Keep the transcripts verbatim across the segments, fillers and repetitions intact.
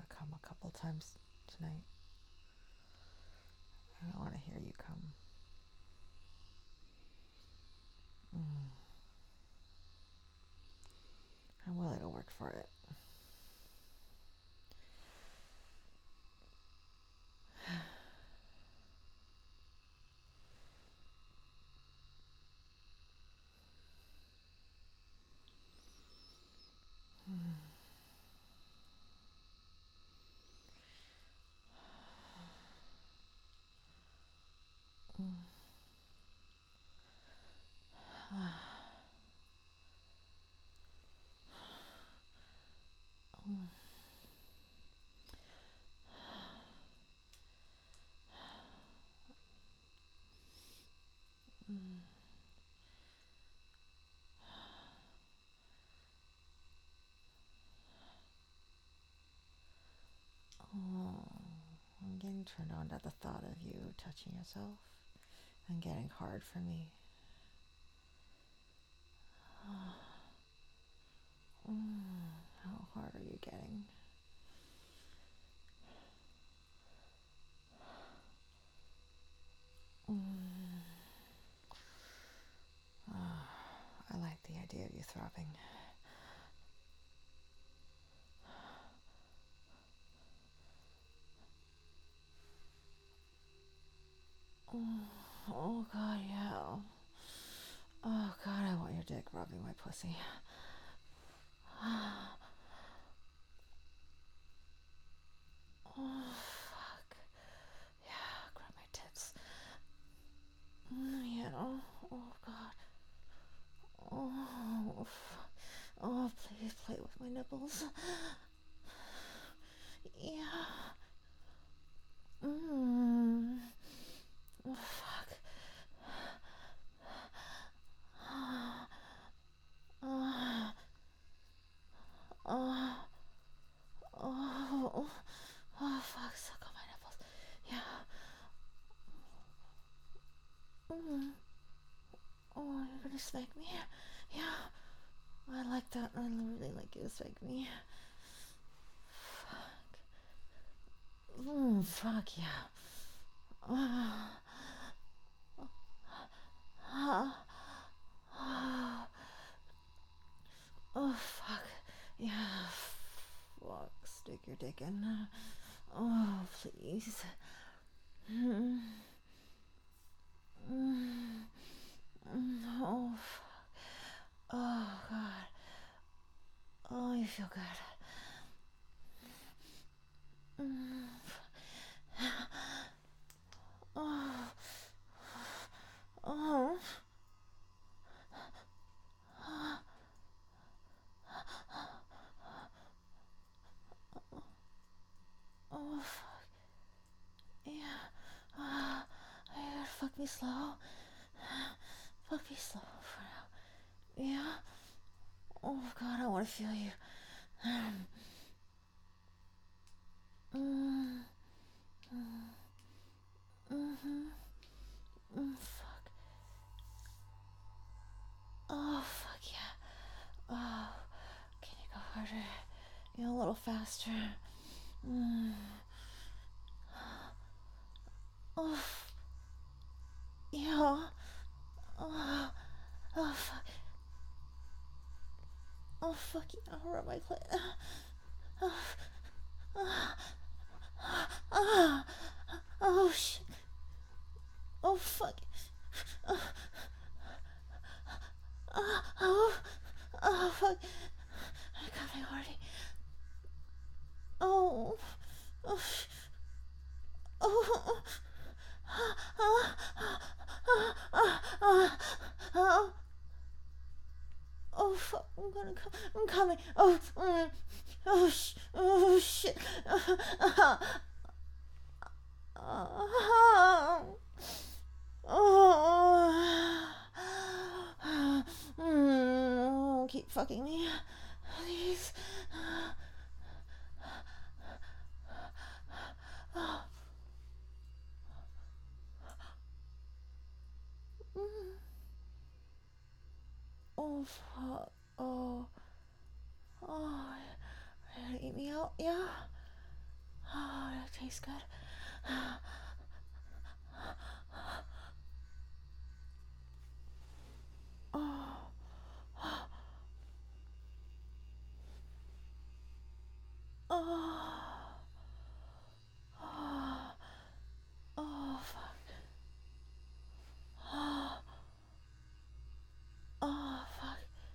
come a couple times tonight. I want to hear you come. Mm. I'm willing to work for it. Oh, I'm getting turned on to the thought of you touching yourself and getting hard for me. Mm, how hard are you getting? Mm. Oh, I like the idea of you throbbing. Oh, oh God, yeah. Oh God, I want your dick rubbing my pussy. Oh fuck. Yeah, grab my tits. Mm, yeah. Oh God. Oh, oh, please play with my nipples. Yeah. Mmm. Oh, fuck. Oh, oh, oh, oh, fuck, suck on my nipples. Yeah. Mm. Oh, you're gonna spank me? Yeah. I like that. I really like you to spank me. Fuck. Mm, fuck yeah. Oh, oh, oh, oh, fuck. Yeah. Fuck. Stick your dick in. Oh, please. Mm. Mm. Oh, fuck. Oh, God. Oh, you feel good. Mm. Oh. Oh. Oh, fuck. Yeah. Oh, you gotta fuck me slow. Fuck me slow for now. Yeah. Oh, God, I want to feel you. Mm. Mm. Mm-hmm. Mm, fuck. Oh, fuck yeah. Oh, can you go harder? You know, a little faster. Mm. Oh, yeah. Oh, oh, fuck. Oh, fuck yeah. I'll rub my clit. Oh, oh, oh, oh, shit. Oh, fuck. Oh, oh, oh, oh, fuck. I got my hearty. Oh, oh, oh, oh, oh, oh, oh, oh, oh, fuck, I'm gonna come, I'm coming, oh, mm, oh, sh- oh, shit, oh, oh, oh, mm, keep fucking me, please, oh, mm, oh, fuck, oh, oh, ready to eat me out, yeah? tastes good. Oh. Oh. Oh. Oh, fuck. Oh. Oh, fuck.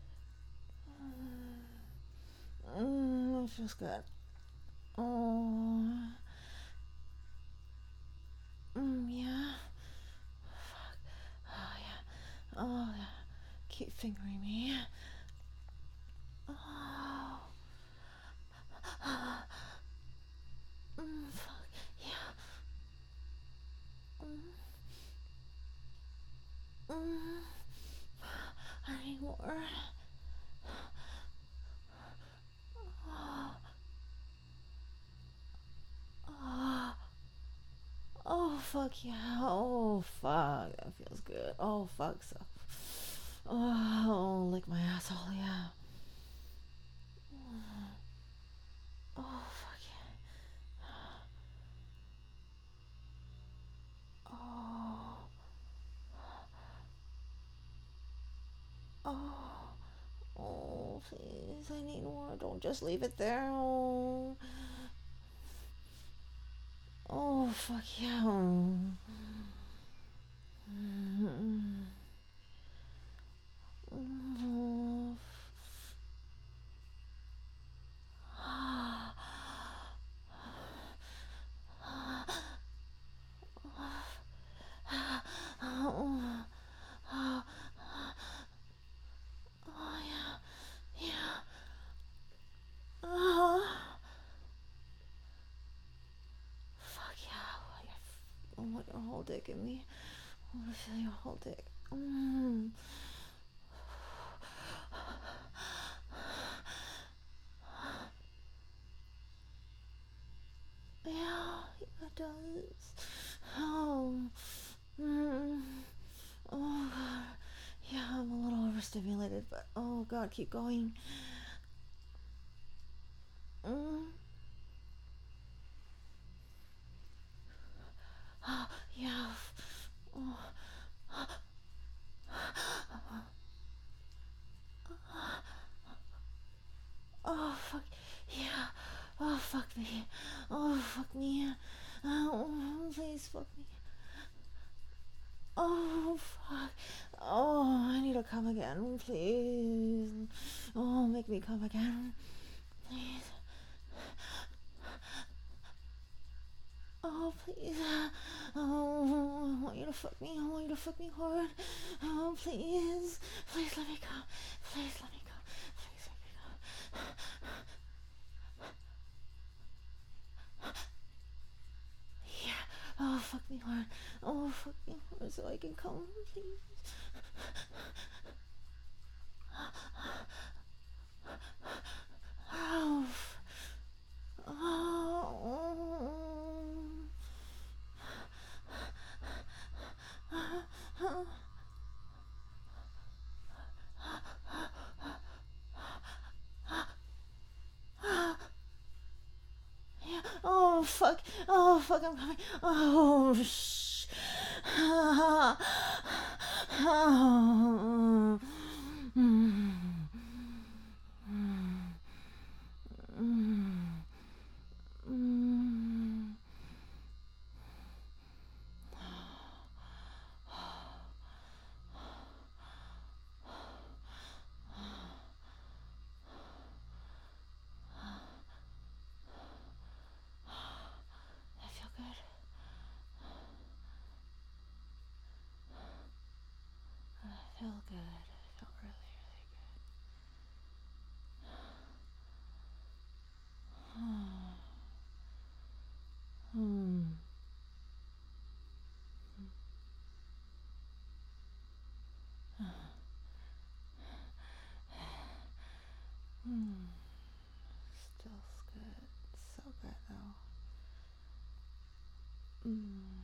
Mm, mm, it feels good. Oh. Mm, yeah. Fuck. Oh, yeah. Oh, yeah. Keep fingering me. Oh. Mm, fuck. Yeah. Mm. Mm. I need more. Oh. Oh. Oh, fuck yeah. Oh, fuck. That feels good. Oh, fuck. So. Oh, lick my asshole, yeah. Oh, fuck yeah. Oh. Oh. Oh, please. I need more. Don't just leave it there. Oh. Oh, fuck yeah. Mm. Mm. Oh, oh, oh, yeah, yeah. Oh, fuck yeah. I want your whole dick in me. I want to feel your whole dick. Mm. Yeah, it does. Oh, mm. Oh, God. Yeah, I'm a little overstimulated, but oh, God, keep going. Mm. Oh, yeah. Oh. Oh, fuck. Yeah. Oh, fuck me. Oh, fuck me. Oh, please fuck me. Oh, fuck. Oh, I need to come again, please. Oh, make me come again. Please. Oh, please. Oh, I want you to fuck me. I want you to fuck me hard. Oh, please. Please let me come. Please let me come. Please let me come. Yeah. Oh, fuck me hard. Oh, fuck me hard so I can come, please. Oh. Oh. Yeah. Oh, fuck. Oh, fuck, I'm coming. Oh, shh. Oh. Mm. Mm. Mm. Mm. I feel good. I feel good. I feel really, really good. Hmm. Hmm. Still good. So good though. Hmm.